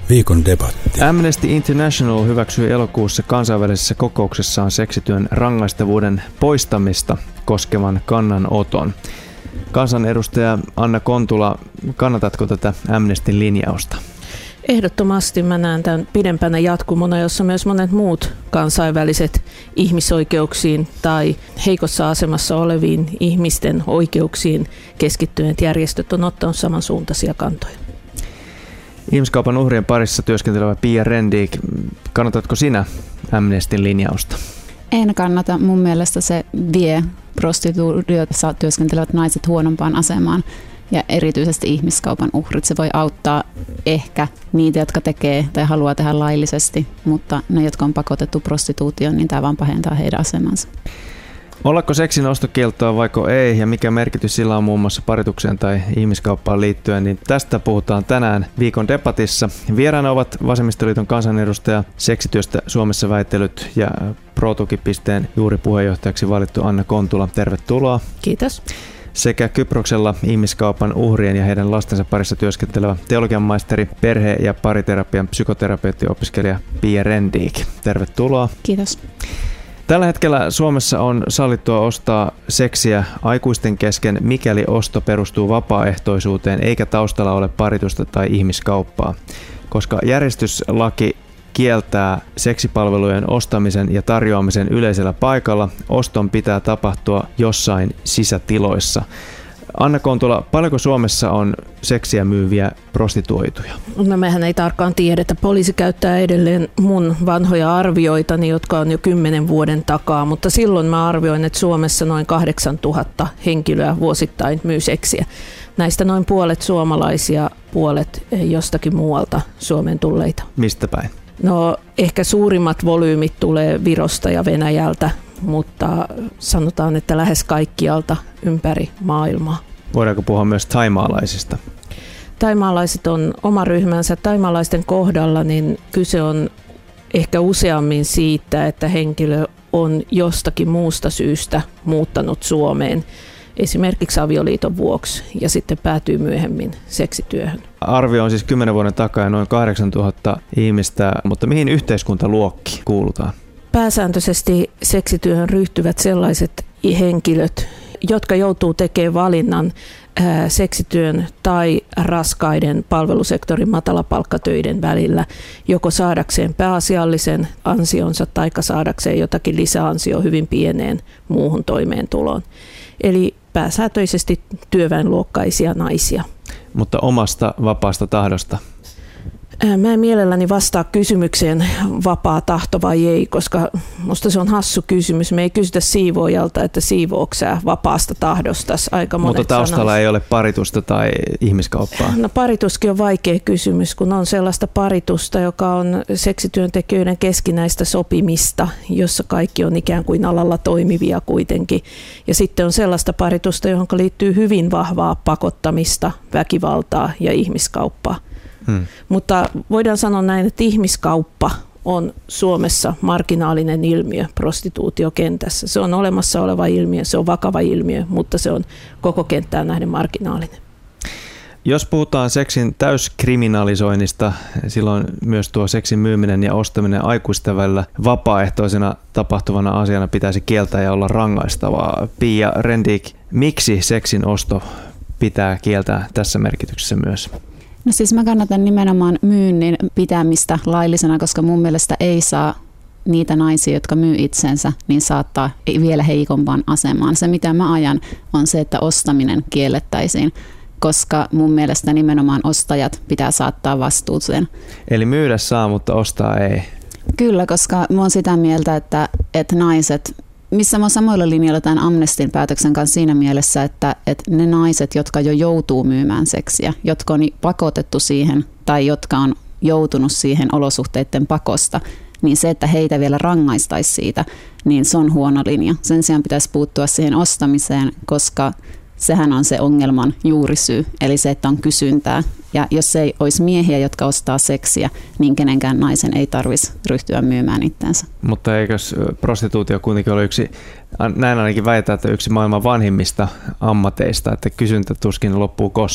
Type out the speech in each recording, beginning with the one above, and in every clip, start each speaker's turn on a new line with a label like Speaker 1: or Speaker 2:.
Speaker 1: Viikon debatti.
Speaker 2: Amnesty International hyväksyi elokuussa kansainvälisessä kokouksessaan seksityön rangaistavuuden poistamista koskevan kannanoton. Kansanedustaja Anna Kontula, kannatatko tätä Amnestyn linjausta?
Speaker 3: Ehdottomasti mä näen tämän pidempänä jatkumona, jossa myös monet muut kansainväliset ihmisoikeuksiin tai heikossa asemassa oleviin ihmisten oikeuksiin keskittyneet järjestöt on ottanut samansuuntaisia kantoja.
Speaker 2: Ihmiskaupan uhrien parissa työskentelevä Pia Rendiik, kannatatko sinä Amnestyn linjausta?
Speaker 4: En kannata. Mun mielestä se vie prostituutiossa työskentelevät naiset huonompaan asemaan ja erityisesti ihmiskaupan uhrit. Se voi auttaa ehkä niitä, jotka tekee tai haluaa tehdä laillisesti, mutta ne, jotka on pakotettu prostituutioon, niin tämä vaan pahentaa heidän asemansa.
Speaker 2: Ollaanko seksin ostokieltoa vaiko ei ja mikä merkitys sillä on muun muassa paritukseen tai ihmiskauppaan liittyen, niin tästä puhutaan tänään viikon debatissa. Vieraana ovat Vasemmistoliiton kansanedustaja, seksityöstä Suomessa väittelyt ja ProTuki.:n juuri puheenjohtajaksi valittu Anna Kontula. Tervetuloa.
Speaker 3: Kiitos.
Speaker 2: Sekä Kyproksella ihmiskaupan uhrien ja heidän lastensa parissa työskentelevä teologian maisteri, perhe- ja pariterapian psykoterapeutti-opiskelija Pia Rendiik. Tervetuloa.
Speaker 4: Kiitos.
Speaker 2: Tällä hetkellä Suomessa on sallittua ostaa seksiä aikuisten kesken, mikäli osto perustuu vapaaehtoisuuteen eikä taustalla ole paritusta tai ihmiskauppaa. Koska järjestyslaki kieltää seksipalvelujen ostamisen ja tarjoamisen yleisellä paikalla, oston pitää tapahtua jossain sisätiloissa. Anna Kontula, paljonko Suomessa on seksiä myyviä prostituoituja?
Speaker 3: No mehän ei tarkkaan tiedetä. Poliisi käyttää edelleen mun vanhoja arvioitani, jotka on jo 10 vuoden takaa, mutta silloin mä arvioin, että Suomessa noin 8000 henkilöä vuosittain myy seksiä. Näistä noin puolet suomalaisia, puolet jostakin muualta Suomeen tulleita.
Speaker 2: Mistä päin?
Speaker 3: No ehkä suurimmat volyymit tulee Virosta ja Venäjältä, mutta sanotaan, että lähes kaikkialta ympäri maailmaa.
Speaker 2: Voidaanko puhua myös thaimaalaisista?
Speaker 3: Thaimaalaiset on oma ryhmänsä. Thaimaalaisten kohdalla niin kyse on ehkä useammin siitä, että henkilö on jostakin muusta syystä muuttanut Suomeen, esimerkiksi avioliiton vuoksi, ja sitten päätyy myöhemmin seksityöhön.
Speaker 2: Arvio on siis 10 vuoden takaa noin 8000 ihmistä, mutta mihin yhteiskuntaluokkiin kuulutaan?
Speaker 3: Pääsääntöisesti seksityöhön ryhtyvät sellaiset henkilöt, jotka joutuu tekemään valinnan seksityön tai raskaiden palvelusektorin matalapalkkatöiden välillä, joko saadakseen pääasiallisen ansionsa tai saadakseen jotakin lisäansioa hyvin pieneen muuhun toimeentuloon. Eli pääsääntöisesti työväenluokkaisia naisia.
Speaker 2: Mutta omasta vapaasta tahdosta?
Speaker 3: Mä en mielelläni vastaa kysymykseen vapaa tahto vai ei, koska musta se on hassu kysymys. Me ei kysytä siivoojalta, että siivooko sä vapaasta tahdostas. Aika monet
Speaker 2: mutta taustalla sanois. Ei ole paritusta tai ihmiskauppaa?
Speaker 3: No parituskin on vaikea kysymys, kun on sellaista paritusta, joka on seksityöntekijöiden keskinäistä sopimista, jossa kaikki on ikään kuin alalla toimivia kuitenkin. Ja sitten on sellaista paritusta, johon liittyy hyvin vahvaa pakottamista, väkivaltaa ja ihmiskauppaa. Mutta voidaan sanoa näin, että ihmiskauppa on Suomessa marginaalinen ilmiö prostituutiokentässä. Se on olemassa oleva ilmiö, se on vakava ilmiö, mutta se on koko kenttään nähden marginaalinen.
Speaker 2: Jos puhutaan seksin täyskriminalisoinnista, silloin myös tuo seksin myyminen ja ostaminen aikuisten välillä vapaaehtoisena tapahtuvana asiana pitäisi kieltää ja olla rangaistavaa. Pia Rendiik, miksi seksin osto pitää kieltää tässä merkityksessä myös?
Speaker 4: No siis mä kannatan nimenomaan myynnin pitämistä laillisena, koska mun mielestä ei saa niitä naisia, jotka myy itsensä, niin saattaa vielä heikompaan asemaan. Se mitä mä ajan on se, että ostaminen kiellettäisiin, koska mun mielestä nimenomaan ostajat pitää saattaa vastuuseen.
Speaker 2: Eli myydä saa, mutta ostaa ei?
Speaker 4: Kyllä, koska mä oon sitä mieltä, että naiset, missä mä oon samoilla linjoilla tämän Amnestyn päätöksen kanssa siinä mielessä, että ne naiset, jotka jo joutuu myymään seksiä, jotka on pakotettu siihen tai jotka on joutunut siihen olosuhteiden pakosta, niin se, että heitä vielä rangaistaisi siitä, niin se on huono linja. Sen sijaan pitäisi puuttua siihen ostamiseen, koska sehän on se ongelman juurisyy, eli se, että on kysyntää. Ja jos ei olisi miehiä, jotka ostaa seksiä, niin kenenkään naisen ei tarvitsisi ryhtyä myymään itseänsä.
Speaker 2: Mutta eikös prostituutio kuitenkin ole yksi, näin ainakin väitetään, että yksi maailman vanhimmista ammateista, että kysyntä tuskin loppuu koskaan?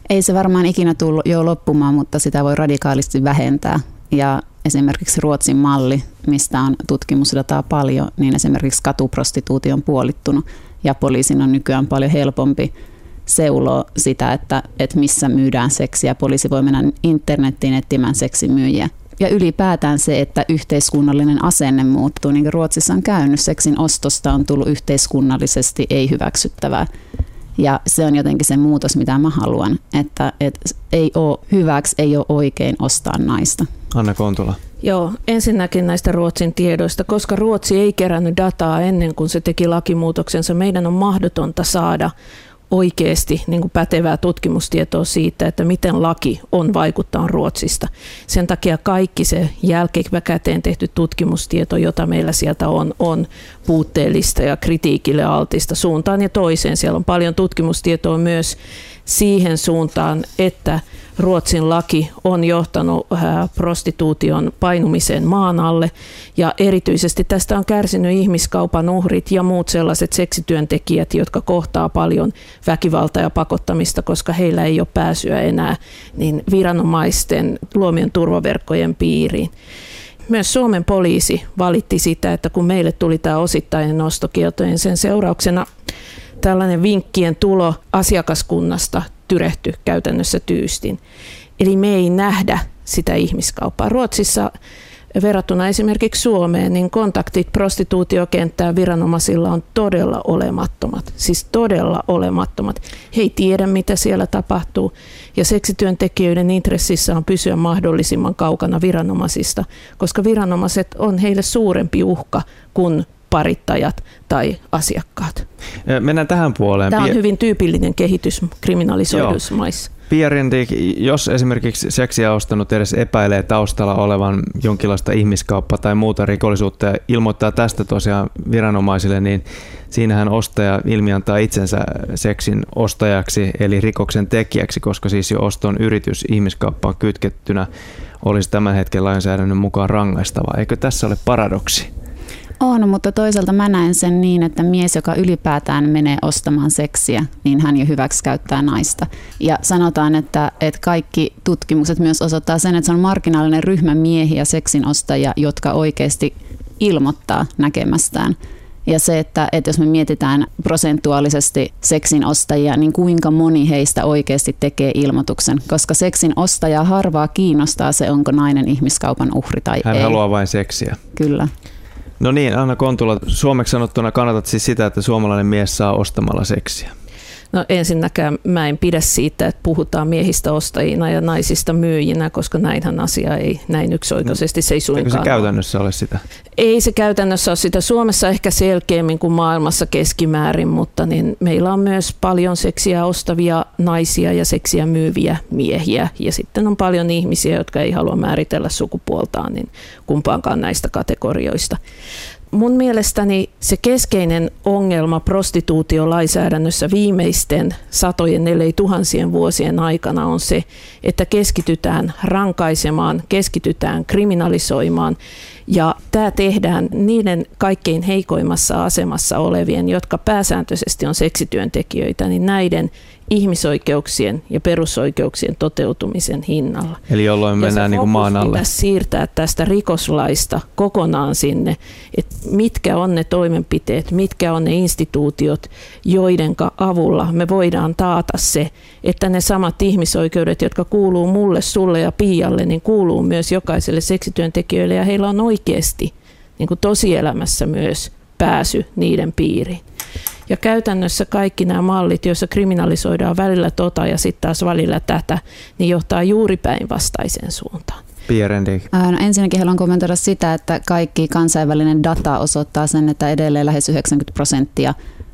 Speaker 4: Ei se varmaan ikinä tullut jo loppumaan, mutta sitä voi radikaalisti vähentää. Ja esimerkiksi Ruotsin malli, mistä on tutkimusdataa paljon, niin esimerkiksi katuprostituutio on puolittunut ja poliisin on nykyään paljon helpompi seuloa sitä, että missä myydään seksiä. Poliisi voi mennä internettiin etsimään seksimyyjiä. Ja ylipäätään se, että yhteiskunnallinen asenne muuttuu, niin kuin Ruotsissa on käynyt, seksin ostosta on tullut yhteiskunnallisesti ei hyväksyttävää. Ja se on jotenkin se muutos, mitä mä haluan, että ei ole hyväksi, ei ole oikein ostaa naista.
Speaker 2: Anna Kontula.
Speaker 3: Joo, ensinnäkin näistä Ruotsin tiedoista, koska Ruotsi ei kerännyt dataa ennen kuin se teki lakimuutoksensa. Meidän on mahdotonta saada oikeasti niin kuin pätevää tutkimustietoa siitä, että miten laki on vaikuttanut Ruotsista. Sen takia kaikki se jälkikäteen tehty tutkimustieto, jota meillä sieltä on puutteellista ja kritiikille altista suuntaan ja toiseen. Siellä on paljon tutkimustietoa myös siihen suuntaan, että Ruotsin laki on johtanut prostituution painumiseen maan alle ja erityisesti tästä on kärsinyt ihmiskaupan uhrit ja muut sellaiset seksityöntekijät, jotka kohtaa paljon väkivaltaa ja pakottamista, koska heillä ei ole pääsyä enää niin viranomaisten luomien turvaverkkojen piiriin. Myös Suomen poliisi valitti sitä, että kun meille tuli tämä osittainen ostokielto, niin sen seurauksena tällainen vinkkien tulo asiakaskunnasta tyrehtyi käytännössä tyystin. Eli me ei nähdä sitä ihmiskauppaa. Ruotsissa verrattuna esimerkiksi Suomeen, niin kontaktit prostituutiokenttään viranomaisilla on todella olemattomat. Siis todella olemattomat. He ei tiedä, mitä siellä tapahtuu. Ja seksityöntekijöiden intressissä on pysyä mahdollisimman kaukana viranomaisista, koska viranomaiset on heille suurempi uhka kuin parittajat tai asiakkaat.
Speaker 2: Mennään tähän puoleen.
Speaker 3: Tämä on hyvin tyypillinen kehitys kriminalisoiduissa maissa.
Speaker 2: Pia Rendick, jos esimerkiksi seksiä ostanut edes epäilee taustalla olevan jonkinlaista ihmiskauppaa tai muuta rikollisuutta ja ilmoittaa tästä tosiaan viranomaisille, niin siinähän ostaja ilmiantaa itsensä seksin ostajaksi eli rikoksen tekijäksi, koska siis jo oston yritys ihmiskauppaan kytkettynä olisi tämän hetken lainsäädännön mukaan rangaistava. Eikö tässä ole paradoksi?
Speaker 4: On, mutta toisaalta mä näen sen niin, että mies, joka ylipäätään menee ostamaan seksiä, niin hän jo hyväksikäyttää naista. Ja sanotaan, että kaikki tutkimukset myös osoittaa sen, että se on marginaalinen ryhmä miehiä seksinostajia, jotka oikeasti ilmoittaa näkemästään. Ja se, että jos me mietitään prosentuaalisesti seksinostajia, niin kuinka moni heistä oikeasti tekee ilmoituksen, koska seksinostajaa harvaa kiinnostaa se, onko nainen ihmiskaupan uhri tai
Speaker 2: Hän
Speaker 4: ei.
Speaker 2: Hän haluaa vain seksiä.
Speaker 4: Kyllä.
Speaker 2: No niin, Anna Kontula, suomeksi sanottuna kannatat siis sitä, että suomalainen mies saa ostamalla seksiä.
Speaker 3: No ensinnäkään mä en pidä siitä, että puhutaan miehistä ostajina ja naisista myyjinä, koska näinhän asia ei näin yksioikoisesti, se ei suinkaan
Speaker 2: Eikö se käytännössä ole sitä?
Speaker 3: Ei se käytännössä ole sitä. Suomessa ehkä selkeämmin kuin maailmassa keskimäärin, mutta niin meillä on myös paljon seksiä ostavia naisia ja seksiä myyviä miehiä. Ja sitten on paljon ihmisiä, jotka ei halua määritellä sukupuoltaan niin kumpaankaan näistä kategorioista. Mun mielestäni se keskeinen ongelma prostituutiolainsäädännössä viimeisten satojen, ellei tuhansien vuosien aikana on se, että keskitytään rankaisemaan, keskitytään kriminalisoimaan. Ja tämä tehdään niiden kaikkein heikoimmassa asemassa olevien, jotka pääsääntöisesti on seksityöntekijöitä, niin näiden ihmisoikeuksien ja perusoikeuksien toteutumisen hinnalla.
Speaker 2: Eli jolloin mennään niin kuin maan alle.
Speaker 3: Pitäisi siirtää tästä rikoslaista kokonaan sinne, että mitkä on ne toimenpiteet, mitkä on ne instituutiot, joidenka avulla me voidaan taata se, että ne samat ihmisoikeudet, jotka kuuluu mulle, sulle ja Pialle, niin kuuluu myös jokaiselle seksityöntekijöille ja heillä on oikeasti niin kuin tosielämässä myös pääsy niiden piiriin. Ja käytännössä kaikki nämä mallit, joissa kriminalisoidaan välillä ja sitten taas välillä tätä, niin johtaa juuri päinvastaiseen suuntaan.
Speaker 2: Pia Rendick.
Speaker 4: No ensinnäkin haluan kommentoida sitä, että kaikki kansainvälinen data osoittaa sen, että edelleen lähes 90%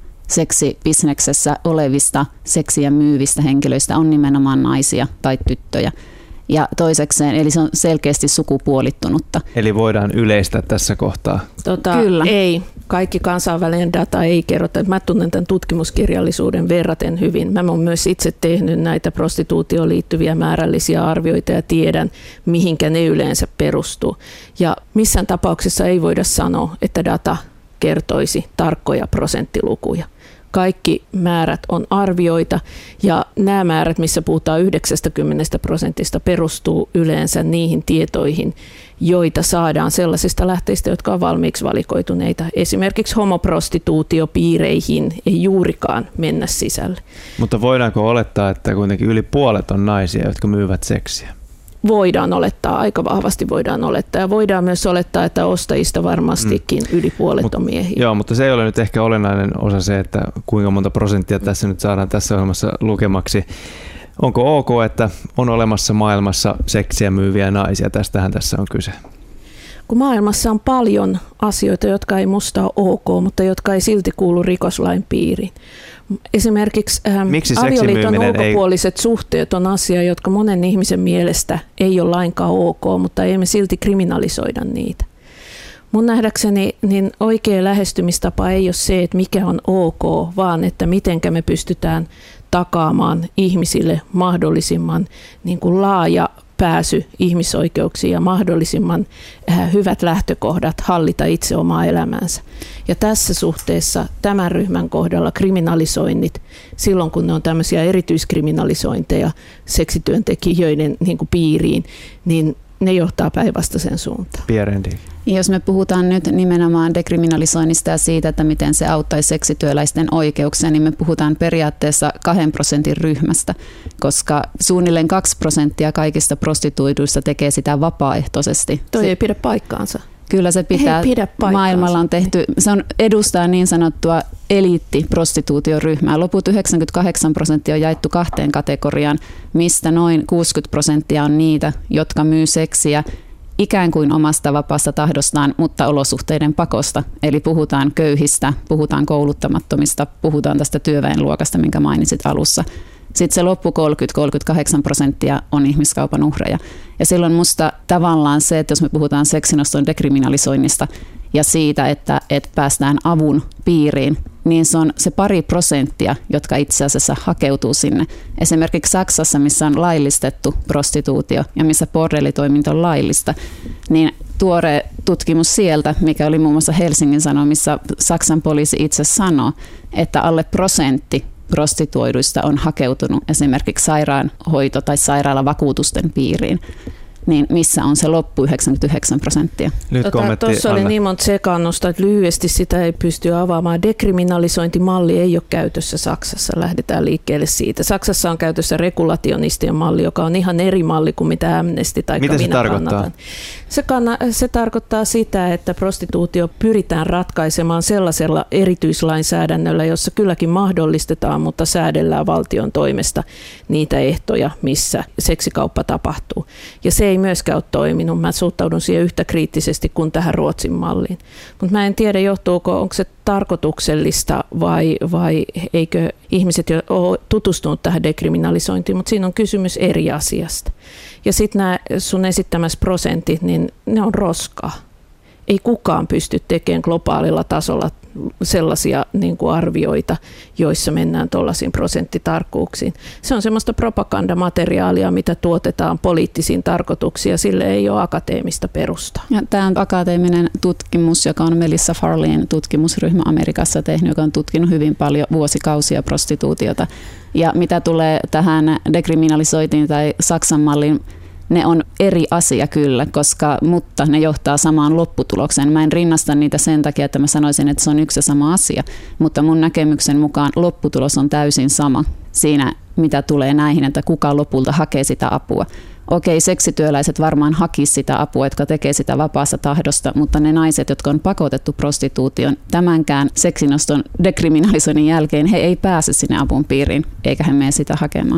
Speaker 4: seksibisneksessä olevista seksiä myyvistä henkilöistä on nimenomaan naisia tai tyttöjä. Ja toisekseen, eli se on selkeästi sukupuolittunutta.
Speaker 2: Eli voidaan yleistää tässä kohtaa.
Speaker 3: Kyllä. Ei. Kaikki kansainvälinen data ei kerrota. Mä tunnen tämän tutkimuskirjallisuuden verraten hyvin. Mä oon myös itse tehnyt näitä prostituutioon liittyviä määrällisiä arvioita ja tiedän, mihinkä ne yleensä perustuu. Ja missään tapauksessa ei voida sanoa, että data kertoisi tarkkoja prosenttilukuja, Kaikki määrät on arvioita ja nämä määrät, missä puhutaan 90%, perustuu yleensä niihin tietoihin, joita saadaan sellaisista lähteistä, jotka on valmiiksi valikoituneita. Esimerkiksi homoprostituutiopiireihin ei juurikaan mennä sisälle.
Speaker 2: Mutta voidaanko olettaa, että kuitenkin yli puolet on naisia, jotka myyvät seksiä?
Speaker 3: Voidaan olettaa, aika vahvasti voidaan olettaa. Ja voidaan myös olettaa, että ostajista varmastikin yli puolet on miehiä.
Speaker 2: Joo, mutta se ei ole nyt ehkä olennainen osa se, että kuinka monta prosenttia tässä nyt saadaan tässä ohjelmassa lukemaksi. Onko ok, että on olemassa maailmassa seksiä myyviä naisia? Tästähän tässä on kyse.
Speaker 3: Kun maailmassa on paljon asioita, jotka ei musta ole ok, mutta jotka ei silti kuulu rikoslain piiriin. Esimerkiksi avioliiton ulkopuoliset suhteet on asia, jotka monen ihmisen mielestä ei ole lainkaan ok, mutta emme silti kriminalisoida niitä. Mun nähdäkseni niin oikea lähestymistapa ei ole se, että mikä on ok, vaan että mitenkä me pystytään takaamaan ihmisille mahdollisimman niin kuin laaja pääsy ihmisoikeuksiin ja mahdollisimman hyvät lähtökohdat hallita itse omaa elämäänsä. Ja tässä suhteessa tämän ryhmän kohdalla kriminalisoinnit, silloin kun ne on tämmöisiä erityiskriminalisointeja seksityöntekijöiden niin kuin piiriin, niin ne johtaa päinvastaiseen suuntaan.
Speaker 4: Jos me puhutaan nyt nimenomaan dekriminalisoinnista ja siitä, että miten se auttaisi seksityöläisten oikeuksia, niin me puhutaan periaatteessa 2% ryhmästä, koska suunnilleen 2% kaikista prostituiduista tekee sitä vapaaehtoisesti.
Speaker 3: Toi ei pidä paikkaansa.
Speaker 4: Kyllä se pitää. Maailmalla on tehty, se on edustaa niin sanottua eliittiprostituutioryhmää. Loput 98% on jaettu 2 kategoriaan, mistä noin 60% on niitä, jotka myy seksiä ikään kuin omasta vapaasta tahdostaan, mutta olosuhteiden pakosta. Eli puhutaan köyhistä, puhutaan kouluttamattomista, puhutaan tästä työväenluokasta, minkä mainitsit alussa. Sitten se loppu 30-38% on ihmiskaupan uhreja. Ja silloin musta tavallaan se, että jos me puhutaan seksinoston dekriminalisoinnista ja siitä, että päästään avun piiriin, niin se on se 2%, jotka itse asiassa hakeutuu sinne. Esimerkiksi Saksassa, missä on laillistettu prostituutio ja missä bordellitoiminta on laillista, niin tuore tutkimus sieltä, mikä oli muun muassa Helsingin Sanomissa, Saksan poliisi itse sanoo, että alle 1% prostituoiduista on hakeutunut esimerkiksi sairaanhoito- tai sairaalavakuutusten piiriin, niin missä on se loppu 99%?
Speaker 3: Tuossa oli niin monta sekaannusta, että lyhyesti sitä ei pysty avaamaan. Dekriminalisointimalli ei ole käytössä Saksassa, lähdetään liikkeelle siitä. Saksassa on käytössä regulationistien malli, joka on ihan eri malli kuin mitä Amnesty tai
Speaker 2: mitä
Speaker 3: minä
Speaker 2: se tarkoittaa?
Speaker 3: Se tarkoittaa sitä, että prostituutio pyritään ratkaisemaan sellaisella erityislainsäädännöllä, jossa kylläkin mahdollistetaan, mutta säädellään valtion toimesta niitä ehtoja, missä seksikauppa tapahtuu. Ja se ei myöskään ole toiminut. Mä suhtaudun siihen yhtä kriittisesti kuin tähän Ruotsin malliin. Mutta mä en tiedä, onko se tarkoituksellista vai eikö ihmiset jo ole tutustunut tähän dekriminalisointiin, mutta siinä on kysymys eri asiasta. Ja sitten nämä sun esittämässä prosentit, niin ne on roskaa. Ei kukaan pysty tekemään globaalilla tasolla sellaisia niin kuin arvioita, joissa mennään tuollaisiin prosenttitarkkuuksiin. Se on semmoista propagandamateriaalia, mitä tuotetaan poliittisiin tarkoituksiin, ja sille ei ole akateemista perustaa.
Speaker 4: Tämä on akateeminen tutkimus, joka on Melissa Farleyn tutkimusryhmä Amerikassa tehnyt, joka on tutkinut hyvin paljon vuosikausia prostituutiota. Ja mitä tulee tähän dekriminalisointiin tai Saksan malliin, ne on eri asia kyllä, mutta ne johtaa samaan lopputulokseen. Mä en rinnasta niitä sen takia, että mä sanoisin, että se on yksi ja sama asia, mutta mun näkemyksen mukaan lopputulos on täysin sama siinä, mitä tulee näihin, että kuka lopulta hakee sitä apua. Okei, seksityöläiset varmaan hakisivat sitä apua, jotka tekee sitä vapaassa tahdosta, mutta ne naiset, jotka on pakotettu prostituution, tämänkään seksinoston dekriminalisoinnin jälkeen, he ei pääse sinne avun piiriin, eikä he mene sitä hakemaan.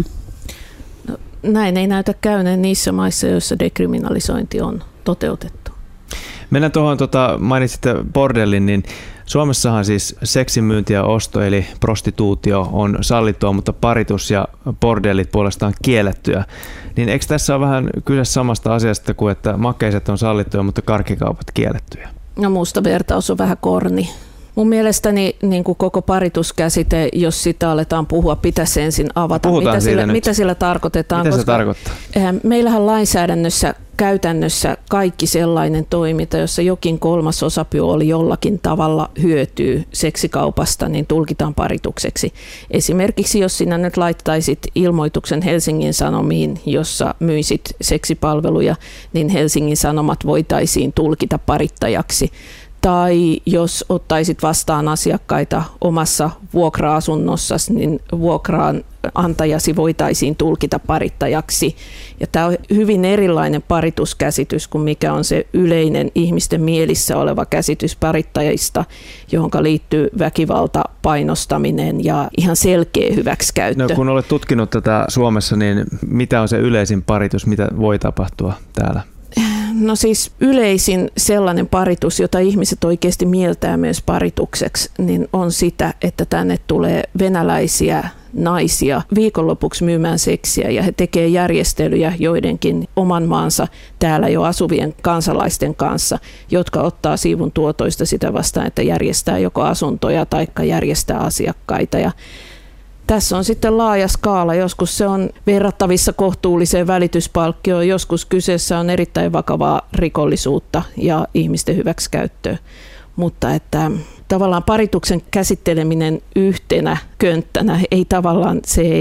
Speaker 3: Näin ei näytä käyneen niissä maissa, joissa dekriminalisointi on toteutettu.
Speaker 2: Mennään tuohon, mainitsitte bordellin, niin Suomessahan siis seksimyynti ja osto eli prostituutio on sallittua, mutta paritus ja bordellit puolestaan kiellettyä. Niin eikö tässä ole vähän kyse samasta asiasta kuin, että makeiset on sallittuja, mutta karkkikaupat kiellettyjä?
Speaker 3: No musta vertaus on vähän korni. Mun mielestäni niin kuin koko parituskäsite, jos sitä aletaan puhua, pitäisi ensin avata. Mitä sillä tarkoitetaan?
Speaker 2: Mitä se tarkoittaa?
Speaker 3: Meillähän lainsäädännössä käytännössä kaikki sellainen toiminta, jossa jokin kolmas osapuoli jollakin tavalla hyötyy seksikaupasta, niin tulkitaan paritukseksi. Esimerkiksi jos sinä nyt laittaisit ilmoituksen Helsingin Sanomiin, jossa myisit seksipalveluja, niin Helsingin Sanomat voitaisiin tulkita parittajaksi. Tai jos ottaisit vastaan asiakkaita omassa vuokra-asunnossasi, niin vuokraan antajasi voitaisiin tulkita parittajaksi. Ja tämä on hyvin erilainen parituskäsitys kuin mikä on se yleinen ihmisten mielissä oleva käsitys parittajista, johon liittyy väkivalta, painostaminen ja ihan selkeä hyväksikäyttö.
Speaker 2: No, kun olet tutkinut tätä Suomessa, niin mitä on se yleisin paritus, mitä voi tapahtua täällä?
Speaker 3: No siis yleisin sellainen paritus, jota ihmiset oikeasti mieltää myös paritukseksi, niin on sitä, että tänne tulee venäläisiä naisia viikonlopuksi myymään seksiä ja he tekee järjestelyjä joidenkin oman maansa täällä jo asuvien kansalaisten kanssa, jotka ottaa siivun tuotoista sitä vastaan, että järjestää joko asuntoja tai järjestää asiakkaita. Ja tässä on sitten laaja skaala. Joskus se on verrattavissa kohtuulliseen välityspalkkioon, joskus kyseessä on erittäin vakavaa rikollisuutta ja ihmisten hyväksikäyttöä. Mutta että tavallaan parituksen käsitteleminen yhtenä könttänä ei tavallaan,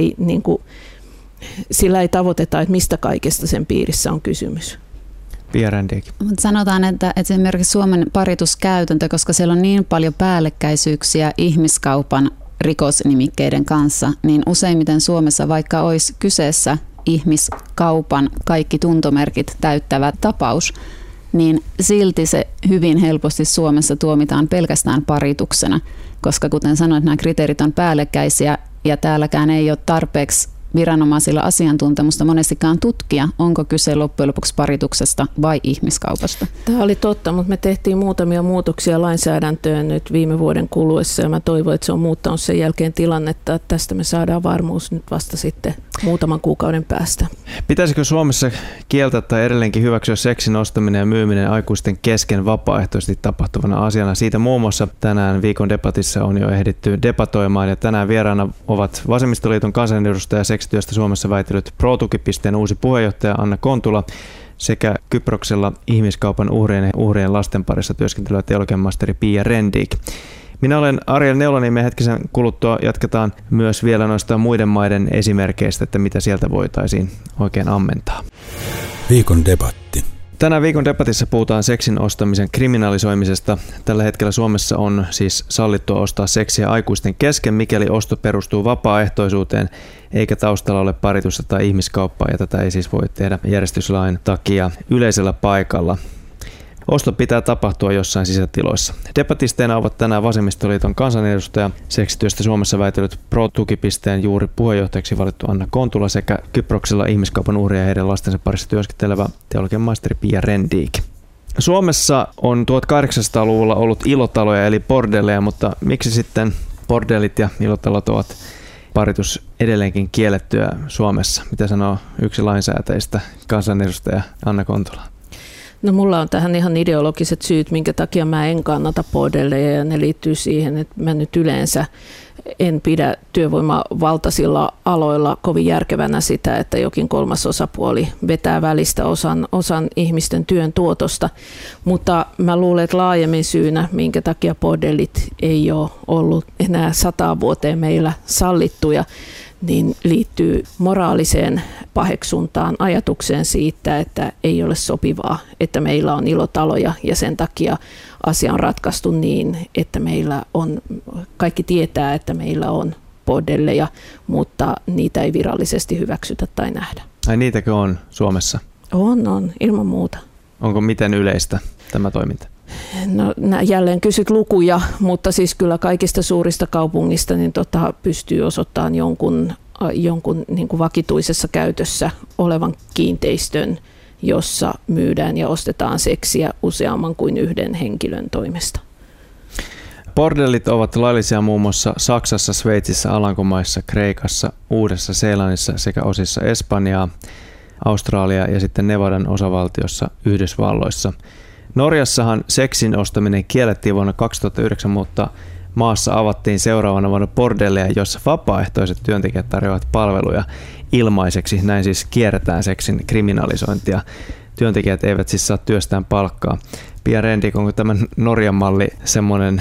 Speaker 3: sillä ei tavoiteta, että mistä kaikesta sen piirissä on kysymys.
Speaker 2: Pia Rendiik.
Speaker 4: Sanotaan, että esimerkiksi Suomen parituskäytäntö, koska siellä on niin paljon päällekkäisyyksiä ihmiskaupan rikosnimikkeiden kanssa, niin useimmiten Suomessa, vaikka olisi kyseessä ihmiskaupan kaikki tuntomerkit täyttävä tapaus, niin silti se hyvin helposti Suomessa tuomitaan pelkästään parituksena, koska kuten sanoin, nämä kriteerit on päällekkäisiä ja täälläkään ei ole tarpeeksi viranomaisilla asiantuntemusta monestikaan tutkia, onko kyse loppujen lopuksi parituksesta vai ihmiskaupasta.
Speaker 3: Tämä oli totta, mutta me tehtiin muutamia muutoksia lainsäädäntöön nyt viime vuoden kuluessa ja mä toivon, että se on muuttanut sen jälkeen tilannetta, että tästä me saadaan varmuus nyt vasta sitten muutaman kuukauden päästä.
Speaker 2: Pitäisikö Suomessa kieltää tai edelleenkin hyväksyä seksin ostaminen ja myyminen aikuisten kesken vapaaehtoisesti tapahtuvana asiana? Siitä muun muassa tänään viikon debatissa on jo ehditty debatoimaan ja tänään vieraana ovat Vasemmistoliiton kansanedustaja seksityöstä Suomessa väitellyt Pro-tukipisteen uusi puheenjohtaja Anna Kontula sekä Kyproksella ihmiskaupan uhrien lasten parissa työskentelevä teologian maisteri Pia Rendiik. Minä olen Ariel Neulaniemi ja hetkisen kuluttua jatketaan myös vielä noista muiden maiden esimerkkeistä, että mitä sieltä voitaisiin oikein ammentaa.
Speaker 1: Viikon debatti.
Speaker 2: Tänään viikon debatissa puhutaan seksin ostamisen kriminalisoimisesta. Tällä hetkellä Suomessa on siis sallittua ostaa seksiä aikuisten kesken, mikäli osto perustuu vapaaehtoisuuteen eikä taustalla ole paritusta tai ihmiskauppaa, ja tätä ei siis voi tehdä järjestyslain takia yleisellä paikalla. Osto pitää tapahtua jossain sisätiloissa. Debatisteina ovat tänään Vasemmistoliiton kansanedustaja, seksityöstä Suomessa väitellyt Pro-tukipisteen juuri puheenjohtajaksi valittu Anna Kontula sekä Kyproksella ihmiskaupan uhria ja heidän lastensa parissa työskentelevä teologian maisteri Pia Rendiik. Suomessa on 1800-luvulla ollut ilotaloja eli bordelleja, mutta miksi sitten bordellit ja ilotalot ovat paritus edelleenkin kiellettyä Suomessa? Mitä sanoo yksi lainsäätäjistä, kansanedustaja Anna Kontula?
Speaker 3: No mulla on tähän ihan ideologiset syyt, minkä takia mä en kannata bordelleja ja ne liittyy siihen, että mä nyt yleensä en pidä työvoimavaltaisilla aloilla kovin järkevänä sitä, että jokin kolmas osapuoli vetää välistä osan ihmisten työn tuotosta, mutta mä luulen, että laajemmin syynä, minkä takia bordellit ei ole ollut enää 100 vuoteen meillä sallittuja, niin liittyy moraaliseen paheksuntaan, ajatukseen siitä, että ei ole sopivaa, että meillä on ilotaloja ja sen takia asia on ratkaistu niin, että meillä on, kaikki tietää, että meillä on bordelleja, mutta niitä ei virallisesti hyväksytä tai nähdä.
Speaker 2: Ai niitäkö on Suomessa?
Speaker 3: On, ilman muuta.
Speaker 2: Onko miten yleistä tämä toiminta?
Speaker 3: No jälleen kysyt lukuja, mutta siis kyllä kaikista suurista kaupungista niin pystyy osoittamaan jonkun niin kuin vakituisessa käytössä olevan kiinteistön, jossa myydään ja ostetaan seksiä useamman kuin yhden henkilön toimesta.
Speaker 2: Bordellit ovat laillisia muun muassa Saksassa, Sveitsissä, Alankomaissa, Kreikassa, Uudessa-Seelannissa sekä osissa Espanjaa, Australia ja sitten Nevadan osavaltiossa Yhdysvalloissa. Norjassahan seksin ostaminen kiellettiin vuonna 2009, mutta maassa avattiin seuraavana vuonna bordelleja, jossa vapaaehtoiset työntekijät tarjoavat palveluja ilmaiseksi. Näin siis kierretään seksin kriminalisointia. Työntekijät eivät siis saa työstään palkkaa. Pia Rendik, onko tämä Norjan malli semmoinen,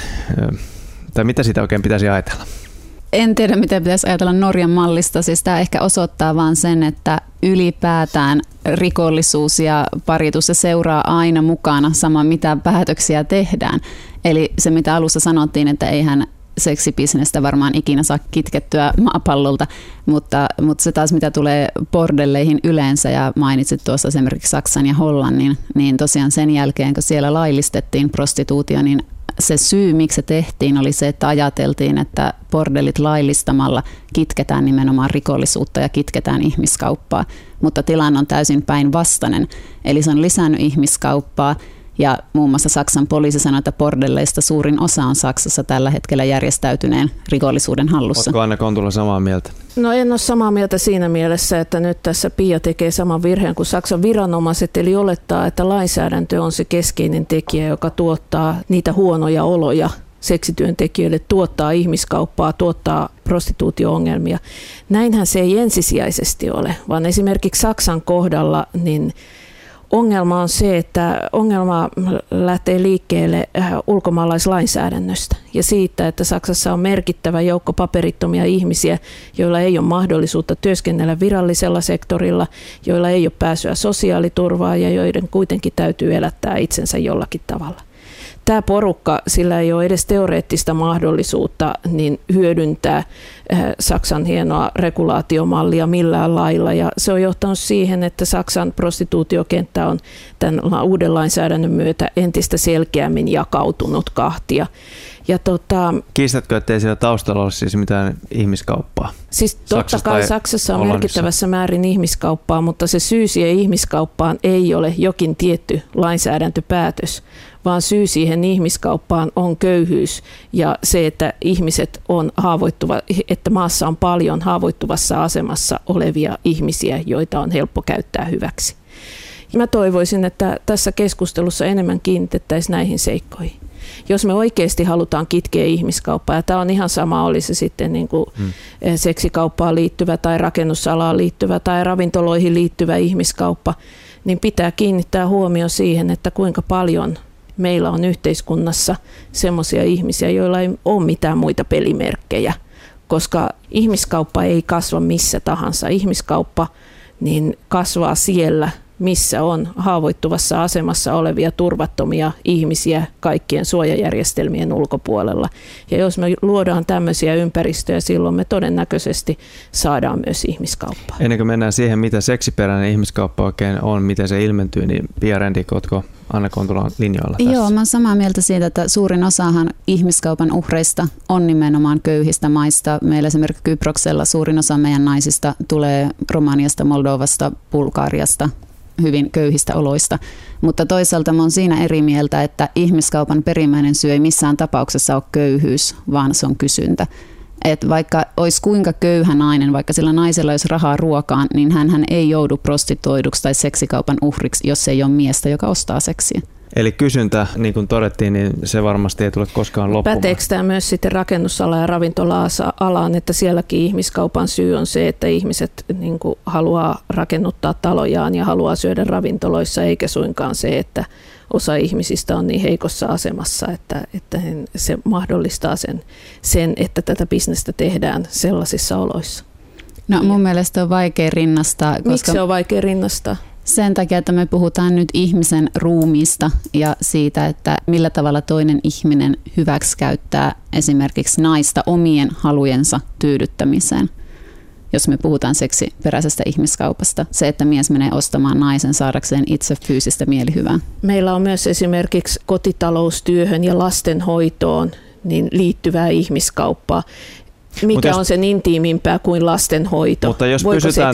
Speaker 2: tai mitä siitä oikein pitäisi ajatella?
Speaker 4: En tiedä, mitä pitäisi ajatella Norjan mallista. Siis tämä ehkä osoittaa vaan sen, että ylipäätään rikollisuus ja paritus se seuraa aina mukana sama, mitä päätöksiä tehdään. Eli se, mitä alussa sanottiin, että eihän seksibisnestä varmaan ikinä saa kitkettyä maapallolta, mutta se taas, mitä tulee bordelleihin yleensä, ja mainitsit tuossa esimerkiksi Saksan ja Hollannin, niin tosiaan sen jälkeen, kun siellä laillistettiin prostituutio, niin se syy, miksi se tehtiin, oli se, että ajateltiin, että bordellit laillistamalla kitketään nimenomaan rikollisuutta ja kitketään ihmiskauppaa, mutta tilanne on täysin päinvastainen. Eli se on lisännyt ihmiskauppaa, ja muun muassa Saksan poliisi sanoi, että bordelleista suurin osa on Saksassa tällä hetkellä järjestäytyneen rikollisuuden hallussa.
Speaker 2: Oletko Anna Kontula samaa mieltä?
Speaker 3: No en ole samaa mieltä siinä mielessä, että nyt tässä Pia tekee saman virheen kuin Saksan viranomaiset, eli olettaa, että lainsäädäntö on se keskeinen tekijä, joka tuottaa niitä huonoja oloja seksityöntekijöille, tuottaa ihmiskauppaa, tuottaa prostituutio-ongelmia. Näinhän se ei ensisijaisesti ole, vaan esimerkiksi Saksan kohdalla niin ongelma on se, että ongelma lähtee liikkeelle ulkomaalaislainsäädännöstä ja siitä, että Saksassa on merkittävä joukko paperittomia ihmisiä, joilla ei ole mahdollisuutta työskennellä virallisella sektorilla, joilla ei ole pääsyä sosiaaliturvaan ja joiden kuitenkin täytyy elättää itsensä jollakin tavalla. Tämä porukka, sillä ei ole edes teoreettista mahdollisuutta niin hyödyntää Saksan hienoa regulaatiomallia millään lailla. Ja se on johtanut siihen, että Saksan prostituutiokenttä on tämän uuden lainsäädännön myötä entistä selkeämmin jakautunut kahtia. Ja
Speaker 2: kiistätkö, ettei siellä taustalla ole siis mitään ihmiskauppaa?
Speaker 3: Siis totta kai Saksassa on merkittävässä määrin ihmiskauppaa, mutta se syy siihen ihmiskauppaan ei ole jokin tietty lainsäädäntöpäätös, vaan syy siihen ihmiskauppaan on köyhyys ja se, että ihmiset on että maassa on paljon haavoittuvassa asemassa olevia ihmisiä, joita on helppo käyttää hyväksi. Mä toivoisin, että tässä keskustelussa enemmän kiinnitettäisiin näihin seikkoihin. Jos me oikeasti halutaan kitkeä ihmiskauppaa, ja tämä on ihan sama, oli se sitten niin kuin seksikauppaan liittyvä tai rakennusalaan liittyvä tai ravintoloihin liittyvä ihmiskauppa, niin pitää kiinnittää huomio siihen, että kuinka paljon meillä on yhteiskunnassa semmoisia ihmisiä, joilla ei ole mitään muita pelimerkkejä, koska ihmiskauppa ei kasva missä tahansa. Ihmiskauppa niin kasvaa siellä, missä on haavoittuvassa asemassa olevia turvattomia ihmisiä kaikkien suojajärjestelmien ulkopuolella. Ja jos me luodaan tämmöisiä ympäristöjä, silloin me todennäköisesti saadaan myös ihmiskauppaa.
Speaker 2: Ennen kuin mennään siihen, mitä seksiperäinen ihmiskauppa oikein on, miten se ilmentyy, niin Pia Rendik, ootko Anna Kontulan linjoilla tässä?
Speaker 4: Joo, mä oon samaa mieltä siitä, että suurin osahan ihmiskaupan uhreista on nimenomaan köyhistä maista. Meillä esimerkiksi Kyproksella suurin osa meidän naisista tulee Romaniasta, Moldovasta, Bulgariasta, hyvin köyhistä oloista. Mutta toisaalta mä oon siinä eri mieltä, että ihmiskaupan perimmäinen syy ei missään tapauksessa ole köyhyys, vaan se on kysyntä. Että vaikka olisi kuinka köyhä nainen, vaikka sillä naisella olisi rahaa ruokaan, niin hän ei joudu prostituoiduksi tai seksikaupan uhriksi, jos ei ole miestä, joka ostaa seksiä.
Speaker 2: Eli kysyntä, niin kuin todettiin, niin se varmasti ei tule koskaan loppumaan.
Speaker 3: Päteekö tämä myös sitten rakennusala- ja ravintola-alaan, että sielläkin ihmiskaupan syy on se, että ihmiset niin kuin haluaa rakennuttaa talojaan ja haluaa syödä ravintoloissa, eikä suinkaan se, että osa ihmisistä on niin heikossa asemassa, että se mahdollistaa sen, että tätä bisnestä tehdään sellaisissa oloissa.
Speaker 4: No mun mielestä on vaikea rinnastaa.
Speaker 3: Miksi se on vaikea rinnastaa?
Speaker 4: Sen takia, että me puhutaan nyt ihmisen ruumiista ja siitä, että millä tavalla toinen ihminen hyväksikäyttää esimerkiksi naista omien halujensa tyydyttämiseen. Jos me puhutaan seksiperäisestä ihmiskaupasta, se, että mies menee ostamaan naisen saadakseen itse fyysistä mielihyvää.
Speaker 3: Meillä on myös esimerkiksi kotitaloustyöhön ja lastenhoitoon niin liittyvää ihmiskauppaa. Mikä on sen intiimimpää kuin lastenhoito?
Speaker 2: Mutta jos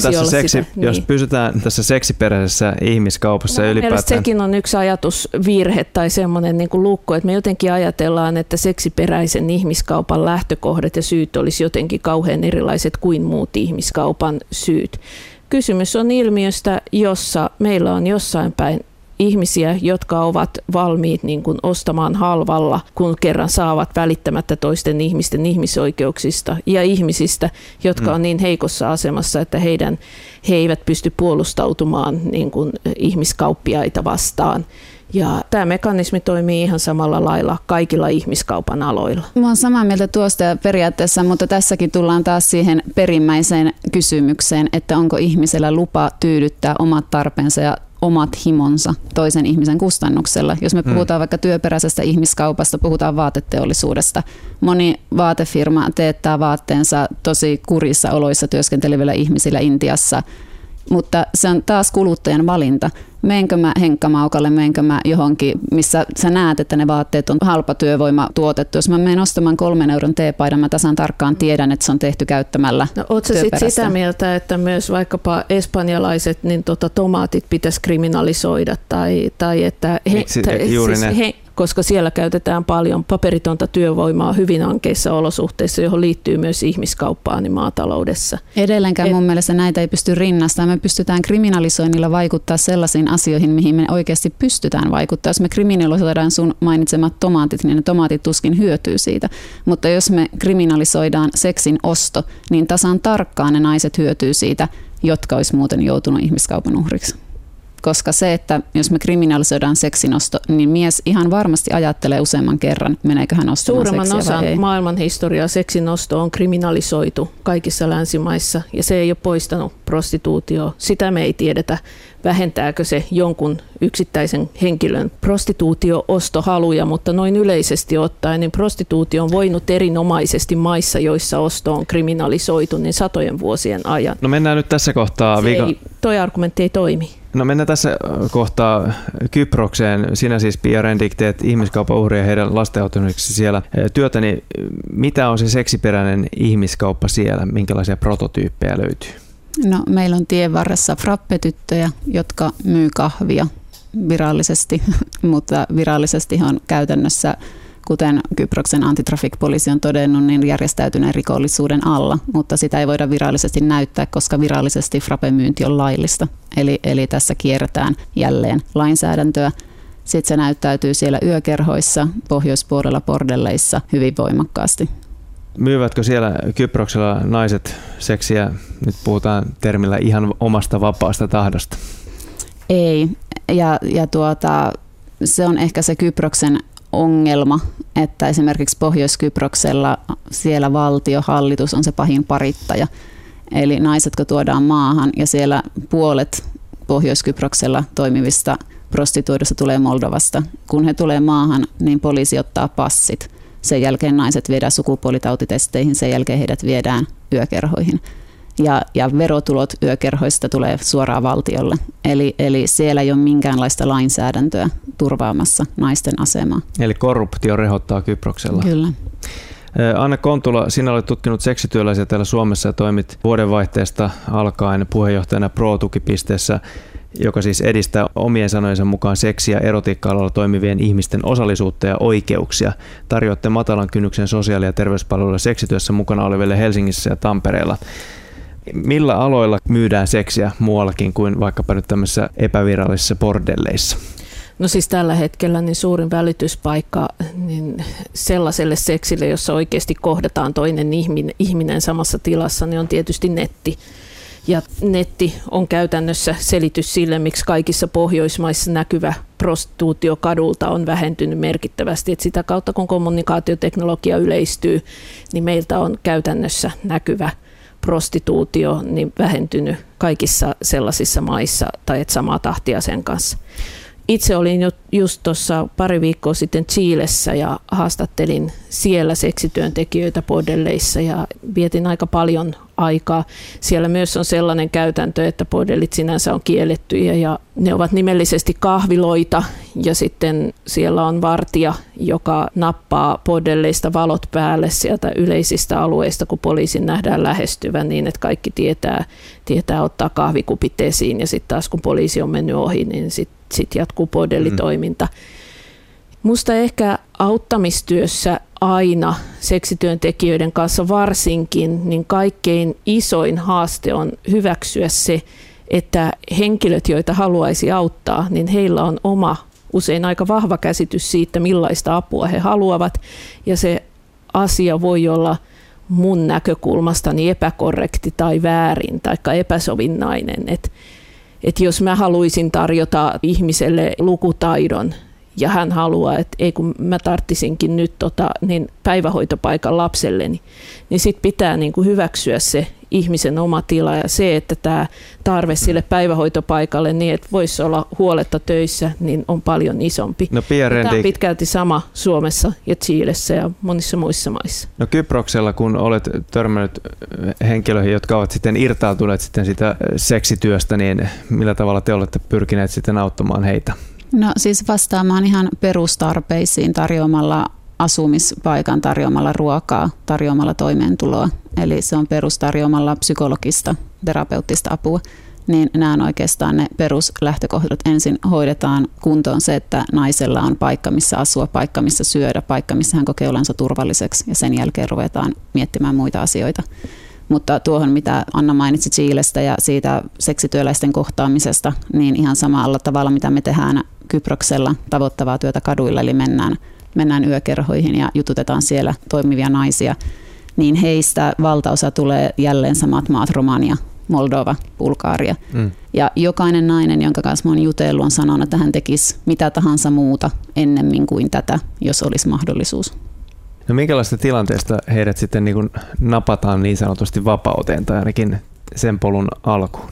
Speaker 2: pysytään tässä seksiperäisessä ihmiskaupassa ylipäätään.
Speaker 3: Sekin on yksi ajatusvirhe tai semmoinen niin kuin lukko, että me jotenkin ajatellaan, että seksiperäisen ihmiskaupan lähtökohdat ja syyt olisi jotenkin kauhean erilaiset kuin muut ihmiskaupan syyt. Kysymys on ilmiöstä, jossa meillä on jossain päin ihmisiä, jotka ovat valmiit niin kuin ostamaan halvalla, kun kerran saavat välittämättä toisten ihmisten ihmisoikeuksista ja ihmisistä, jotka on niin heikossa asemassa, että he eivät pysty puolustautumaan niin kuin ihmiskauppiaita vastaan. Ja tämä mekanismi toimii ihan samalla lailla kaikilla ihmiskaupan aloilla.
Speaker 4: Mä oon samaa mieltä tuosta periaatteessa, mutta tässäkin tullaan taas siihen perimmäiseen kysymykseen, että onko ihmisellä lupa tyydyttää omat tarpeensa ja omat himonsa toisen ihmisen kustannuksella. Jos me puhutaan vaikka työperäisestä ihmiskaupasta, puhutaan vaateteollisuudesta. Moni vaatefirma teettää vaatteensa tosi kurissa oloissa työskentelevillä ihmisillä Intiassa, mutta se on taas kuluttajan valinta. Meenkö mä Henkkamaukalle, meenkö mä johonkin, missä sä näet, että ne vaatteet on halpa työvoima tuotettu. Jos mä menen ostamaan 3 euron teepaidan, mä tasan tarkkaan tiedän, että se on tehty käyttämällä
Speaker 3: ootko sä sitten sitä mieltä, että myös vaikkapa espanjalaiset niin tomaatit pitäisi kriminalisoida tai että koska siellä käytetään paljon paperitonta työvoimaa hyvin ankeissa olosuhteissa, johon liittyy myös ihmiskauppaa niin maataloudessa.
Speaker 4: Edelleenkään mun mielestä näitä ei pysty rinnastamaan. Me pystytään kriminalisoinnilla vaikuttaa sellaisiin asioihin, mihin me oikeasti pystytään vaikuttaa. Jos me kriminalisoidaan sun mainitsemat tomaatit, niin ne tomaatit tuskin hyötyy siitä. Mutta jos me kriminalisoidaan seksin osto, niin tasan tarkkaan ne naiset hyötyy siitä, jotka olisi muuten joutunut ihmiskaupan uhriksi. Koska se, että jos me kriminalisoidaan seksinosto, niin mies ihan varmasti ajattelee useamman kerran, meneekö hän ostamaan seksiä vai ei.
Speaker 3: Suurimman osan maailman historiaa seksinosto on kriminalisoitu kaikissa länsimaissa ja se ei ole poistanut prostituutioa. Sitä me ei tiedetä, vähentääkö se jonkun yksittäisen henkilön prostituutio-ostohaluja, mutta noin yleisesti ottaen niin prostituutio on voinut erinomaisesti maissa, joissa osto on kriminalisoitu niin satojen vuosien ajan.
Speaker 2: No mennään nyt tässä kohtaa.
Speaker 3: Toi argumentti ei toimi.
Speaker 2: No mennään tässä kohtaa Kyprokseen. Sinä siis Pia Rendick teet ihmiskaupan uhria heidän lastenautonomiseksi siellä työtä, niin mitä on se seksiperäinen ihmiskauppa siellä? Minkälaisia prototyyppejä löytyy?
Speaker 4: No meillä on tien varressa frappetyttöjä, jotka myy kahvia virallisesti, mutta virallisesti on käytännössä, kuten Kyproksen antitraffic-poliisi on todennut, niin järjestäytyneen rikollisuuden alla, mutta sitä ei voida virallisesti näyttää, koska virallisesti frappemyynti on laillista. Eli tässä kierretään jälleen lainsäädäntöä. Sitten se näyttäytyy siellä yökerhoissa, pohjoispuolella bordelleissa hyvin voimakkaasti.
Speaker 2: Myyvätkö siellä Kyproksella naiset seksiä, nyt puhutaan termillä ihan omasta vapaasta tahdosta?
Speaker 4: Ei, ja se on ehkä se Kyproksen ongelma, että esimerkiksi Pohjois-Kyproksella siellä hallitus on se pahin parittaja. Eli naiset, kun tuodaan maahan ja siellä puolet Pohjois-Kyproksella toimivista prostituoidusta tulee Moldovasta. Kun he tulee maahan, niin poliisi ottaa passit. Sen jälkeen naiset viedään sukupuolitautitesteihin, sen jälkeen heidät viedään yökerhoihin. Ja verotulot yökerhoista tulee suoraan valtiolle. Eli siellä ei ole minkäänlaista lainsäädäntöä turvaamassa naisten asemaa. Eli
Speaker 2: korruptio rehottaa Kyproksella.
Speaker 4: Kyllä.
Speaker 2: Anna Kontula, sinä olet tutkinut seksityöläisiä täällä Suomessa ja toimit vuodenvaihteesta alkaen puheenjohtajana Pro-tukipisteessä, joka siis edistää omien sanojensa mukaan seksi- ja erotiikka-alalla toimivien ihmisten osallisuutta ja oikeuksia. Tarjoatte matalan kynnyksen sosiaali- ja terveyspalveluilla seksityössä mukana oleville Helsingissä ja Tampereella. Millä aloilla myydään seksiä muuallakin kuin vaikkapa nyt tämmöisissä epävirallisissa bordelleissa?
Speaker 3: No siis tällä hetkellä niin suurin välityspaikka niin sellaiselle seksille, jossa oikeasti kohdataan toinen ihminen samassa tilassa, niin on tietysti netti. Ja netti on käytännössä selitys sille, miksi kaikissa Pohjoismaissa näkyvä prostituutio kadulta on vähentynyt merkittävästi. Et sitä kautta, kun kommunikaatioteknologia yleistyy, niin meiltä on käytännössä näkyvä prostituutio niin vähentynyt kaikissa sellaisissa maissa tai et samaa tahtia sen kanssa. Itse olin just tuossa pari viikkoa sitten Chilessä ja haastattelin siellä seksityöntekijöitä bordelleissa ja vietin aika paljon aikaa. Siellä myös on sellainen käytäntö, että bordellit sinänsä on kiellettyjä ja ne ovat nimellisesti kahviloita ja sitten siellä on vartija, joka nappaa bordelleista valot päälle sieltä yleisistä alueista, kun poliisin nähdään lähestyvän niin, että kaikki tietää ottaa kahvikupit esiin ja sitten taas kun poliisi on mennyt ohi, niin sitten jatkuu bordellitoiminta. Musta ehkä auttamistyössä aina seksityöntekijöiden kanssa varsinkin, niin kaikkein isoin haaste on hyväksyä se, että henkilöt, joita haluaisi auttaa, niin heillä on oma, usein aika vahva käsitys siitä, millaista apua he haluavat, ja se asia voi olla mun näkökulmastani epäkorrekti tai väärin tai epäsovinnainen. Et jos mä haluaisin tarjota ihmiselle lukutaidon ja hän haluaa, että ei kun mä tarttisinkin nyt niin päivähoitopaikan lapselleni, niin sit pitää niin kuin hyväksyä se ihmisen oma tila ja se, että tämä tarve sille päivähoitopaikalle niin, että voisi olla huoletta töissä, niin on paljon isompi.
Speaker 2: No,
Speaker 3: tämä on pitkälti sama Suomessa ja Chilessä ja monissa muissa maissa.
Speaker 2: No Kyproksella, kun olet törmännyt henkilöihin, jotka ovat sitten irtautuneet sitten sitä seksityöstä, niin millä tavalla te olette pyrkineet sitten auttamaan heitä?
Speaker 4: No siis vastaamaan ihan perustarpeisiin tarjoamalla asumispaikan, tarjoamalla ruokaa, tarjoamalla toimeentuloa. Eli se on perustarjoamalla psykologista, terapeuttista apua. Niin nämä on oikeastaan ne peruslähtökohdat. Ensin hoidetaan kuntoon se, että naisella on paikka, missä asua, paikka, missä syödä, paikka, missä hän kokee olensa turvalliseksi. Ja sen jälkeen ruvetaan miettimään muita asioita. Mutta tuohon, mitä Anna mainitsi Chilestä ja siitä seksityöläisten kohtaamisesta, niin ihan samalla tavalla, mitä me tehdään Kyproksella tavoittavaa työtä kaduilla, eli mennään yökerhoihin ja jututetaan siellä toimivia naisia, niin heistä valtaosa tulee jälleen samat maat, Romania, Moldova, Bulgaria. Ja jokainen nainen, jonka kanssa olen jutellut, on sanonut, että hän tekisi mitä tahansa muuta ennemmin kuin tätä, jos olisi mahdollisuus.
Speaker 2: No minkälaista tilanteesta heidät sitten niin kuin napataan niin sanotusti vapauteen tai ainakin sen polun alkuun?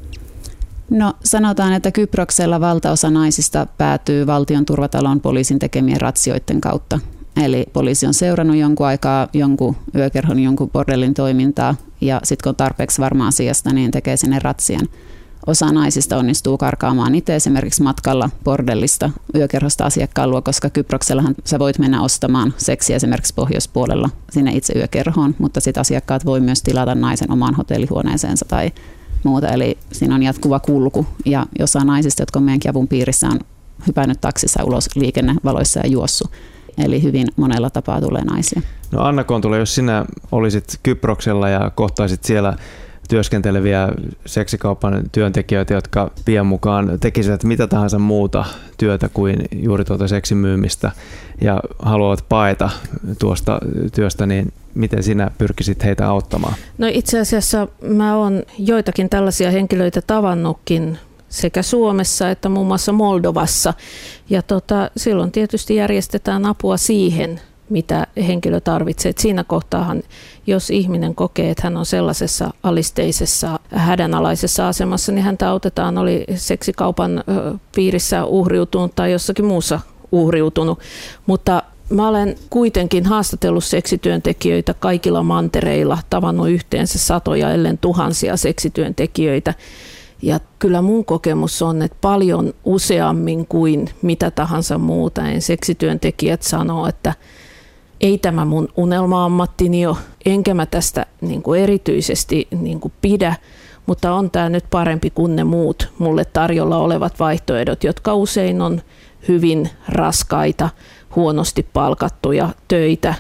Speaker 4: No sanotaan, että Kyproksella valtaosa naisista päätyy valtion turvatalon poliisin tekemien ratsioiden kautta. Eli poliisi on seurannut jonkun aikaa jonkun yökerhon, jonkun bordellin toimintaa ja sitten kun on tarpeeksi varma asiasta, niin tekee sinne ratsian. Osa naisista onnistuu karkaamaan itse esimerkiksi matkalla bordellista yökerhosta asiakkaan luo, koska Kyproksellahan sä voit mennä ostamaan seksiä esimerkiksi pohjoispuolella sinne itse yökerhoon, mutta sitten asiakkaat voi myös tilata naisen omaan hotellihuoneeseensa tai muuta. Eli siinä on jatkuva kulku ja osa naisista, jotka on meidänkin avun piirissä, on hypännyt taksissa ulos liikennevaloissa ja juossut. Eli hyvin monella tapaa tulee naisia.
Speaker 2: No Anna Kontula, jos sinä olisit Kyproksella ja kohtaisit siellä työskenteleviä seksikaupan työntekijöitä, jotka pian mukaan tekisivät mitä tahansa muuta työtä kuin juuri tuota seksin myymistä ja haluavat paeta tuosta työstä, niin miten sinä pyrkisit heitä auttamaan?
Speaker 3: No itse asiassa mä oon joitakin tällaisia henkilöitä tavannutkin sekä Suomessa että muun muassa Moldovassa. Ja silloin tietysti järjestetään apua siihen, mitä henkilö tarvitsee. Et siinä kohtaahan, jos ihminen kokee, että hän on sellaisessa alisteisessa, hädänalaisessa asemassa, niin häntä autetaan, oli seksikaupan piirissä uhriutunut tai jossakin muussa uhriutunut. Mutta mä olen kuitenkin haastatellut seksityöntekijöitä kaikilla mantereilla, tavannut yhteensä satoja, ellen tuhansia seksityöntekijöitä. Ja kyllä mun kokemus on, että paljon useammin kuin mitä tahansa muuta. Seksityöntekijät sanoo, että ei tämä mun unelma-ammattini ole, enkä mä tästä niin kuin erityisesti niin kuin pidä, mutta on tämä nyt parempi kuin ne muut mulle tarjolla olevat vaihtoehdot, jotka usein on hyvin raskaita, huonosti palkattuja töitä,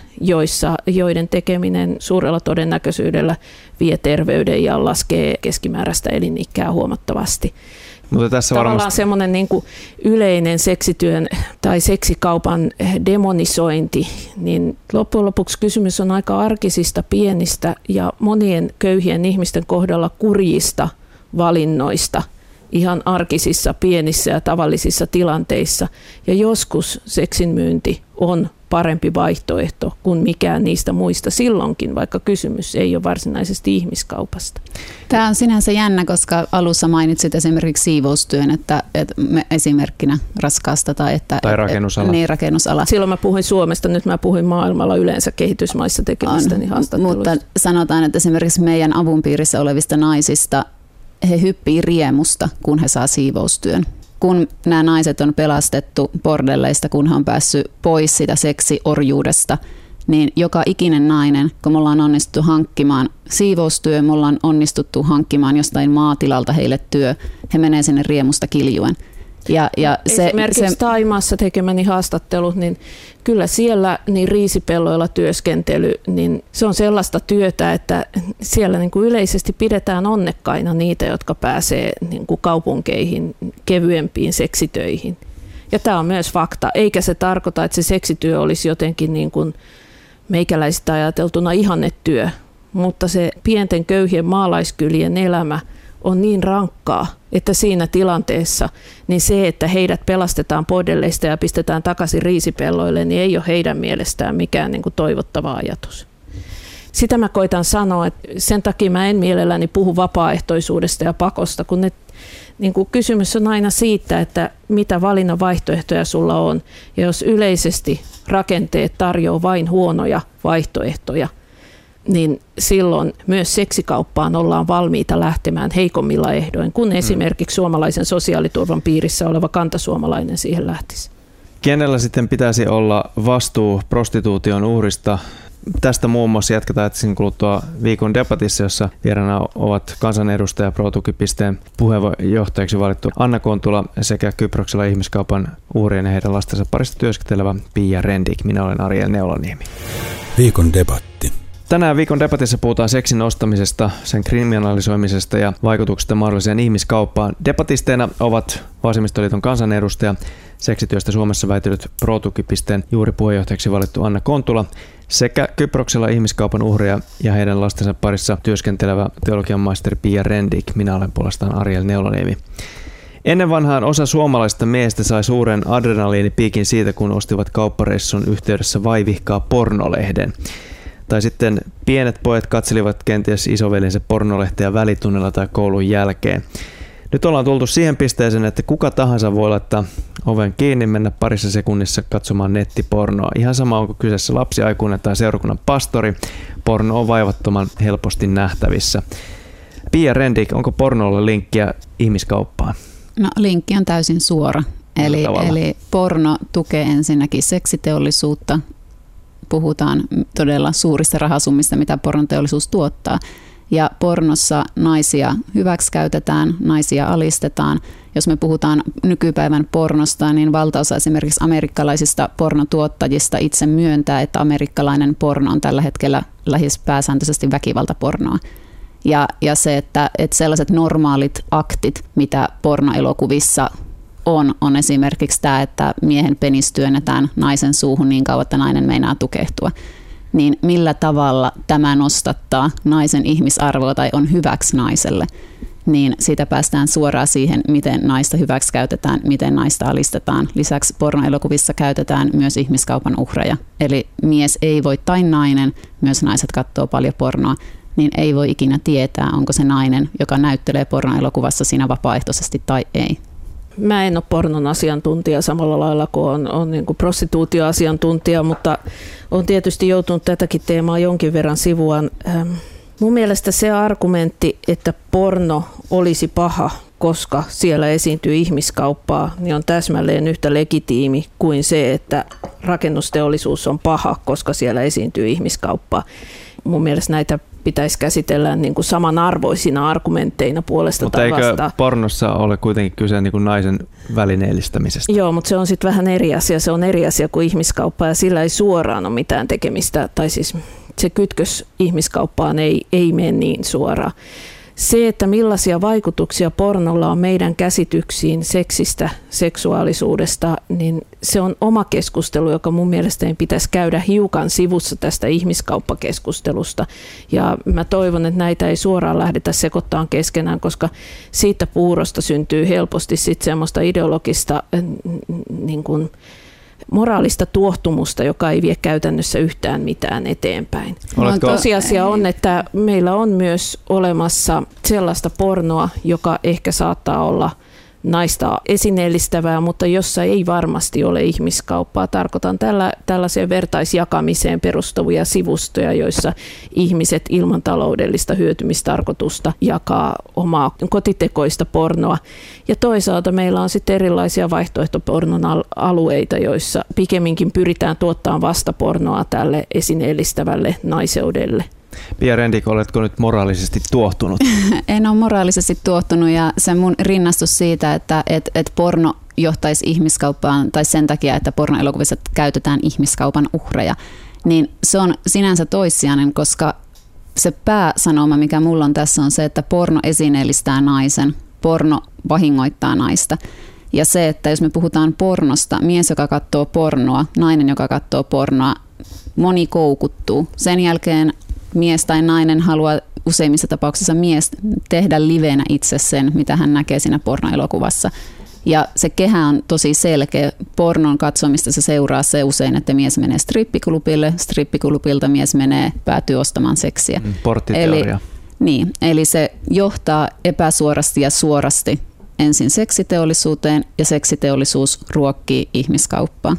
Speaker 3: joiden tekeminen suurella todennäköisyydellä vie terveyden ja laskee keskimääräistä elinikää huomattavasti.
Speaker 2: Mutta tässä
Speaker 3: tavallaan semmoinen niin kuin yleinen seksityön tai seksikaupan demonisointi, niin loppujen lopuksi kysymys on aika arkisista, pienistä ja monien köyhien ihmisten kohdalla kurjista valinnoista, ihan arkisissa, pienissä ja tavallisissa tilanteissa. Ja joskus seksin myynti on parempi vaihtoehto kuin mikään niistä muista silloinkin, vaikka kysymys ei ole varsinaisesti ihmiskaupasta.
Speaker 4: Tämä on sinänsä jännä, koska alussa mainitsit esimerkiksi siivoustyön, että esimerkkinä raskaasta tai
Speaker 2: rakennusala.
Speaker 4: Niin, rakennusala.
Speaker 3: Silloin mä puhuin Suomesta, nyt mä puhuin maailmalla yleensä kehitysmaissa tekemistäni haastatteluista.
Speaker 4: Mutta sanotaan, että esimerkiksi meidän avun piirissä olevista naisista he hyppii riemusta, kun he saa siivoustyön. Kun nämä naiset on pelastettu bordelleista, kun he on päässyt pois sitä seksiorjuudesta, niin joka ikinen nainen, kun me ollaan onnistuttu hankkimaan siivoustyö, me ollaan onnistuttu hankkimaan jostain maatilalta heille työ, he menee sinne riemusta kiljuen.
Speaker 3: Esimerkiksi Thaimaassa tekemäni haastattelut, niin kyllä siellä niin riisipelloilla työskentely, niin se on sellaista työtä, että siellä niin kuin yleisesti pidetään onnekkaina niitä, jotka pääsee niin kuin kaupunkeihin kevyempiin seksitöihin. Ja tämä on myös fakta, eikä se tarkoita, että se seksityö olisi jotenkin niin kuin meikäläisistä ajateltuna ihannetyö, mutta se pienten köyhien maalaiskylien elämä on niin rankkaa, että siinä tilanteessa niin se, että heidät pelastetaan bordelleista ja pistetään takaisin riisipelloille, niin ei ole heidän mielestään mikään niin kuin toivottava ajatus. Sitä mä koitan sanoa, että sen takia mä en mielelläni puhu vapaaehtoisuudesta ja pakosta, kun niin kuin kysymys on aina siitä, että mitä valinnan vaihtoehtoja sulla on. Ja jos yleisesti rakenteet tarjoaa vain huonoja vaihtoehtoja, niin silloin myös seksikauppaan ollaan valmiita lähtemään heikommilla ehdoin, kun esimerkiksi suomalaisen sosiaaliturvan piirissä oleva kantasuomalainen siihen lähtisi.
Speaker 2: Kenellä sitten pitäisi olla vastuu prostituution uhrista? Tästä muun muassa jatketaan etsin kuluttua viikon debatissa, jossa vieraana ovat kansanedustaja ProTuki.:n puheenjohtajaksi valittu Anna Kontula sekä Kyproksella ihmiskaupan uhrien ja heidän lastensa parissa työskentelevä Pia Rendik. Minä olen Ariel Neulaniemi.
Speaker 1: Viikon debatti.
Speaker 2: Tänään viikon debatissa puhutaan seksin ostamisesta, sen kriminalisoimisesta ja vaikutuksesta mahdolliseen ihmiskauppaan. Debatisteina ovat Vasemmistoliiton kansanedustaja, seksityöstä Suomessa väitellyt ProTuki.:n juuri puheenjohtajaksi valittu Anna Kontula sekä Kyproksella ihmiskaupan uhria ja heidän lastensa parissa työskentelevä teologian maisteri Pia Rendik. Minä olen puolestaan Ariel Neulaniemi. Ennen vanhaan osa suomalaisista miehistä sai suuren adrenaliinipiikin siitä, kun ostivat kauppareissun yhteydessä vaivihkaa pornolehden. Tai sitten pienet pojat katselivat kenties isovelinsä pornolehteä välitunnilla tai koulun jälkeen. Nyt ollaan tultu siihen pisteeseen, että kuka tahansa voi laittaa oven kiinni, mennä parissa sekunnissa katsomaan nettipornoa. Ihan sama onko kyseessä lapsi, aikuinen tai seurakunnan pastori, porno on vaivattoman helposti nähtävissä. Pia Rendik, onko pornolla linkkiä ihmiskauppaan?
Speaker 4: No linkki on täysin suora. Eli porno tukee ensinnäkin seksiteollisuutta. Puhutaan todella suurista rahasummista, mitä pornoteollisuus tuottaa. Ja pornossa naisia hyväksikäytetään, naisia alistetaan. Jos me puhutaan nykypäivän pornosta, niin valtaosa esimerkiksi amerikkalaisista pornotuottajista itse myöntää, että amerikkalainen porno on tällä hetkellä lähes pääsääntöisesti väkivaltapornoa. Ja se, että sellaiset normaalit aktit, mitä pornoelokuvissa on esimerkiksi tämä, että miehen penis työnnetään naisen suuhun niin kauan, että nainen meinaa tukehtua. Niin millä tavalla tämä nostattaa naisen ihmisarvoa tai on hyväksi naiselle, niin siitä päästään suoraan siihen, miten naista hyväksi käytetään, miten naista alistetaan. Lisäksi pornoelokuvissa käytetään myös ihmiskaupan uhreja. Eli mies ei voi, tai nainen, myös naiset katsoo paljon pornoa, niin ei voi ikinä tietää, onko se nainen, joka näyttelee pornoelokuvassa siinä vapaaehtoisesti tai ei.
Speaker 3: Mä en ole pornon asiantuntija samalla lailla kuin on niin kuin prostituutioasiantuntija, mutta olen tietysti joutunut tätäkin teemaa jonkin verran sivuaan. Mun mielestä se argumentti, että porno olisi paha, koska siellä esiintyy ihmiskauppaa, niin on täsmälleen yhtä legitiimi kuin se, että rakennusteollisuus on paha, koska siellä esiintyy ihmiskauppaa. Mun mielestä näitä pitäisi käsitellä niin kuin samanarvoisina argumentteina puolesta tai vastaan.
Speaker 2: Mutta eikö pornossa ole kuitenkin kyse niin kuin naisen välineellistämisestä?
Speaker 3: Joo, mutta se on sitten vähän eri asia. Se on eri asia kuin ihmiskauppa ja sillä ei suoraan ole mitään tekemistä. Tai siis se kytkös ihmiskauppaan ei mene niin suoraan. Se, että millaisia vaikutuksia pornolla on meidän käsityksiin seksistä, seksuaalisuudesta, niin se on oma keskustelu, joka mun mielestäni pitäisi käydä hiukan sivussa tästä ihmiskauppakeskustelusta. Ja mä toivon, että näitä ei suoraan lähdetä sekoittamaan keskenään, koska siitä puurosta syntyy helposti sitten semmoista ideologista niin kuin moraalista tuohtumusta, joka ei vie käytännössä yhtään mitään eteenpäin. Tosiasia on, että meillä on myös olemassa sellaista pornoa, joka ehkä saattaa olla naista esineellistävää, mutta jossa ei varmasti ole ihmiskauppaa. Tarkoitan tällaiseen vertaisjakamiseen perustuvia sivustoja, joissa ihmiset ilman taloudellista hyötymistarkoitusta jakaa omaa kotitekoista pornoa. Ja toisaalta meillä on sitten erilaisia vaihtoehtopornon alueita, joissa pikemminkin pyritään tuottamaan vastapornoa tälle esineellistävälle naiseudelle.
Speaker 2: Pia Rendik, oletko nyt moraalisesti tuohtunut?
Speaker 4: En ole moraalisesti tuohtunut ja se mun rinnastus siitä, että porno johtaisi ihmiskauppaan tai sen takia, että pornoelokuvissa käytetään ihmiskaupan uhreja, niin se on sinänsä toissijainen, koska se pääsanoma, mikä mulla on tässä, on se, että porno esineellistää naisen, porno vahingoittaa naista. Ja se, että jos me puhutaan pornosta, mies, joka katsoo pornoa, nainen, joka katsoo pornoa, moni koukuttuu. Sen jälkeen mies tai nainen haluaa useimmissa tapauksissa mies tehdä livenä itse sen, mitä hän näkee siinä pornoelokuvassa. Ja se kehä on tosi selkeä. Pornon katsomista se seuraa se usein, että mies menee strippiklubille, strippiklubilta mies päätyy ostamaan seksiä.
Speaker 2: Porttiteoria.
Speaker 4: Eli se johtaa epäsuorasti ja suorasti ensin seksiteollisuuteen ja seksiteollisuus ruokkii ihmiskauppaa.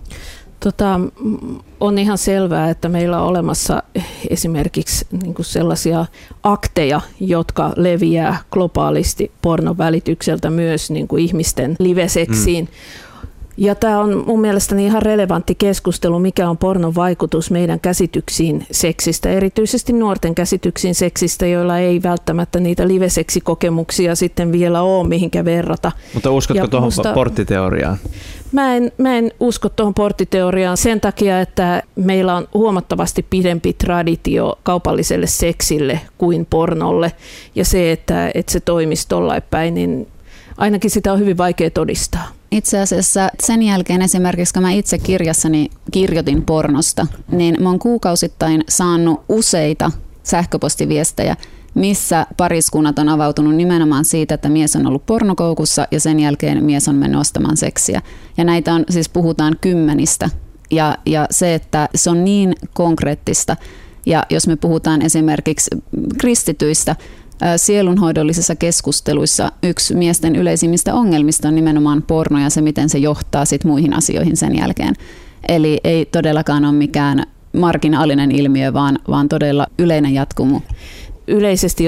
Speaker 3: On ihan selvää, että meillä on olemassa esimerkiksi niin kuin sellaisia akteja, jotka leviää globaalisti pornon välitykseltä myös niin kuin ihmisten liveseksiin. Ja tämä on mun mielestäni ihan relevantti keskustelu, mikä on pornon vaikutus meidän käsityksiin seksistä, erityisesti nuorten käsityksiin seksistä, joilla ei välttämättä niitä liveseksikokemuksia sitten vielä ole mihinkä verrata.
Speaker 2: Mutta uskotko tuohon porttiteoriaan?
Speaker 3: Mä en usko tuohon porttiteoriaan sen takia, että meillä on huomattavasti pidempi traditio kaupalliselle seksille kuin pornolle. Ja se, että se toimisi tollain päin, niin ainakin sitä on hyvin vaikea todistaa.
Speaker 4: Itse asiassa sen jälkeen esimerkiksi, kun mä itse kirjassani kirjoitin pornosta, niin mä oon kuukausittain saanut useita sähköpostiviestejä, missä pariskunnat on avautunut nimenomaan siitä, että mies on ollut pornokoukussa ja sen jälkeen mies on mennyt ostamaan seksiä. Ja näitä on, siis puhutaan kymmenistä. Ja se, että se on niin konkreettista. Ja jos me puhutaan esimerkiksi kristityistä, sielunhoidollisissa keskusteluissa yksi miesten yleisimmistä ongelmista on nimenomaan porno ja se, miten se johtaa sit muihin asioihin sen jälkeen. Eli ei todellakaan ole mikään marginaalinen ilmiö, vaan todella yleinen jatkumo.
Speaker 3: Yleisesti,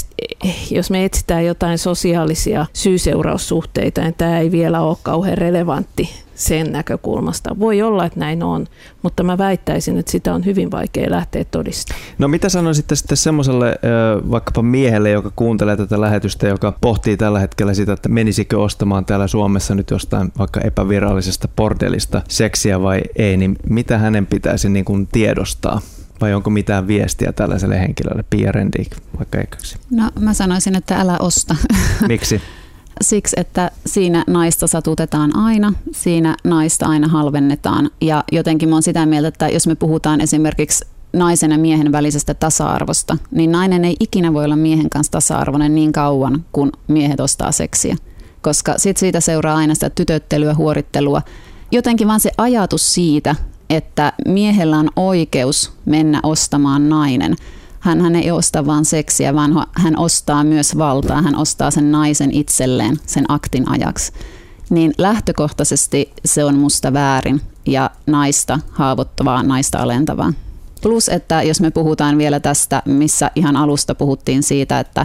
Speaker 3: jos me etsitään jotain sosiaalisia syy-seuraussuhteita, niin tämä ei vielä ole kauhean relevantti sen näkökulmasta. Voi olla, että näin on, mutta mä väittäisin, että sitä on hyvin vaikea lähteä todistamaan.
Speaker 2: No mitä sanoisitte sitten semmoiselle vaikkapa miehelle, joka kuuntelee tätä lähetystä, joka pohtii tällä hetkellä sitä, että menisikö ostamaan täällä Suomessa nyt jostain vaikka epävirallisesta bordelista seksiä vai ei, niin mitä hänen pitäisi niin kuin tiedostaa? Vai onko mitään viestiä tällaiselle henkilölle, Pia Rendiik, vaikka eiköksi?
Speaker 4: No mä sanoisin, että älä osta.
Speaker 2: Miksi?
Speaker 4: Siksi, että siinä naista satutetaan aina, siinä naista aina halvennetaan. Ja jotenkin mä oon sitä mieltä, että jos me puhutaan esimerkiksi naisen ja miehen välisestä tasa-arvosta, niin nainen ei ikinä voi olla miehen kanssa tasa-arvoinen niin kauan, kun miehet ostaa seksiä. Koska siitä seuraa aina sitä tytöttelyä, huorittelua. Jotenkin vaan se ajatus siitä, että miehellä on oikeus mennä ostamaan nainen. Hän ei osta vain seksiä, vaan hän ostaa myös valtaa. Hän ostaa sen naisen itselleen sen aktin ajaksi. Niin lähtökohtaisesti se on musta väärin ja naista haavoittavaa, naista alentavaa. Plus, että jos me puhutaan vielä tästä, missä ihan alusta puhuttiin siitä, että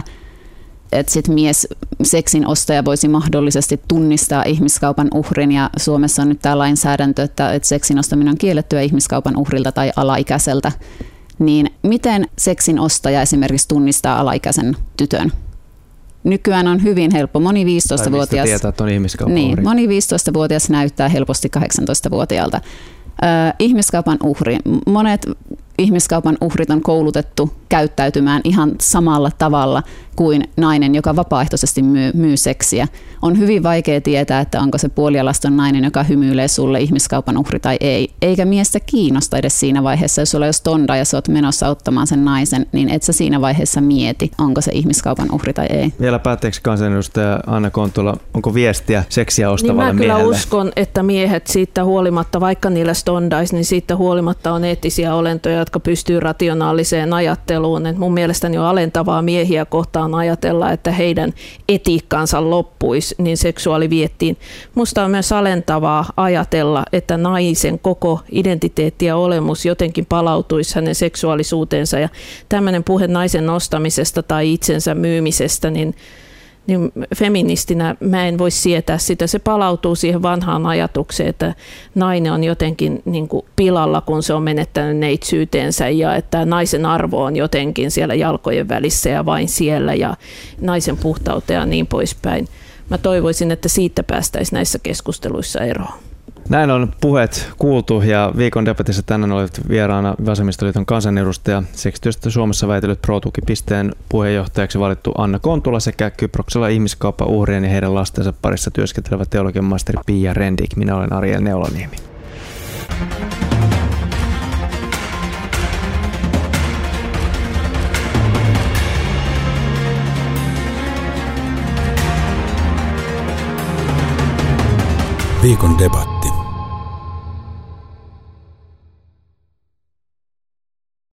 Speaker 4: sit mies, seksin ostaja voisi mahdollisesti tunnistaa ihmiskaupan uhrin ja Suomessa on nyt tämä lainsäädäntö, että seksin ostaminen on kiellettyä ihmiskaupan uhrilta tai alaikäiseltä. Niin miten seksin ostaja esimerkiksi tunnistaa alaikäisen tytön? Nykyään on hyvin helppo. Moni 15-vuotias,
Speaker 2: tietää, että on ihmiskaupan uhri.
Speaker 4: Moni 15-vuotias näyttää helposti 18-vuotiaalta. Ihmiskaupan uhri. Monet ihmiskaupan uhrit on koulutettu käyttäytymään ihan samalla tavalla kuin nainen, joka vapaaehtoisesti myy seksiä. On hyvin vaikea tietää, että onko se puolialaston nainen, joka hymyilee sulle ihmiskaupan uhri tai ei. Eikä miestä kiinnosta edes siinä vaiheessa, jos sulla on stonda ja sä oot menossa ottamaan sen naisen, niin et sä siinä vaiheessa mieti, onko se ihmiskaupan uhri tai ei.
Speaker 2: Vielä päätteeksi kansanedustaja Anna Kontula, onko viestiä seksiä ostavalle
Speaker 3: niin
Speaker 2: miehelle?
Speaker 3: Mä kyllä uskon, että miehet siitä huolimatta, vaikka niillä stondais, niin siitä huolimatta on eettisiä olentoja, jotka pystyy rationaaliseen ajatteluun. Et mun mielestäni on alentavaa miehiä kohtaan ajatella, että heidän etiikkansa loppuisi niin seksuaaliviettiin. Musta on myös alentavaa ajatella, että naisen koko identiteetti ja olemus jotenkin palautuisi hänen seksuaalisuuteensa. Ja tämmöinen puhe naisen nostamisesta tai itsensä myymisestä, niin feministinä mä en voi sietää sitä. Se palautuu siihen vanhaan ajatukseen, että nainen on jotenkin niin kuin pilalla, kun se on menettänyt neitsyyteensä ja että naisen arvo on jotenkin siellä jalkojen välissä ja vain siellä ja naisen puhtautta ja niin poispäin. mä toivoisin, että siitä päästäisiin näissä keskusteluissa eroon.
Speaker 2: Näin on puheet kuultu ja viikon debatissa tänään olivat vieraana Vasemmistoliiton kansanedustaja, seksityöstä Suomessa väitellyt ProTuki.pisteen puheenjohtajaksi valittu Anna Kontula sekä Kyproksella ihmiskauppan uhrien ja heidän lastensa parissa työskentelevä teologian maisteri Pia Rendik. Minä olen Ariel Neulaniemi.
Speaker 1: Viikon debatti.